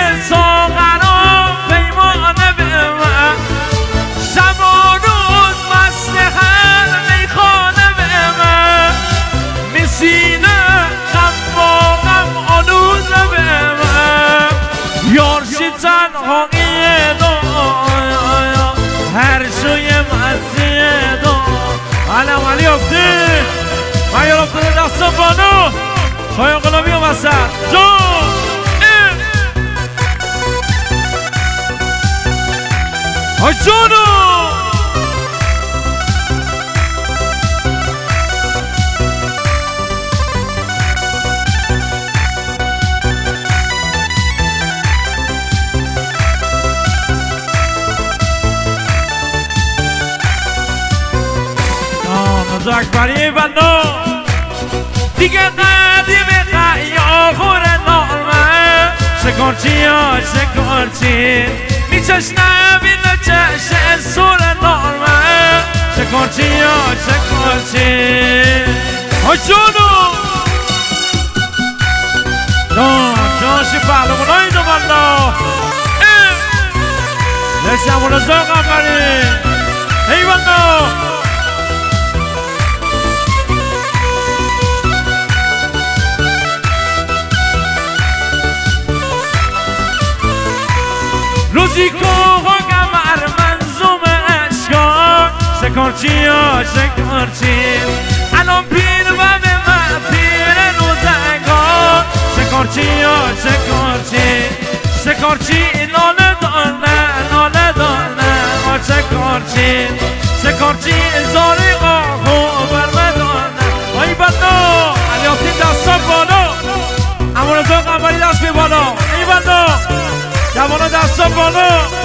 ساغران پیمانه به من شب و روز مست هر میخانه به من میسینه غم با غم آلوده به من یارشی تنهایی دایا هر شوی مزیه دا علم علی افتی من یار افتی دستم بانو شای قلابی و وسط جون های جونو نزا اکبری بندو دیگه قدیم خیابون نارمه شکارچی ها شکارچی میچش نبینه چش سور نارمه شکارچی ها شکارچی ها جونو جانشی پهلوانای دو بلا نشم و نزا اکبری ای بندو روزی که قمر منظوم اشکار شکارچی ها شکارچی الان پیر و به من پیر روزگار شکارچی ها شکارچی شکارچی ناله دانه ها شکارچی شکارچی زاری آهو برمدانه ای بندو علیاتی دستا بالا اما رضا قنبری دست بی بالا ای بندو جوانا دستا بالا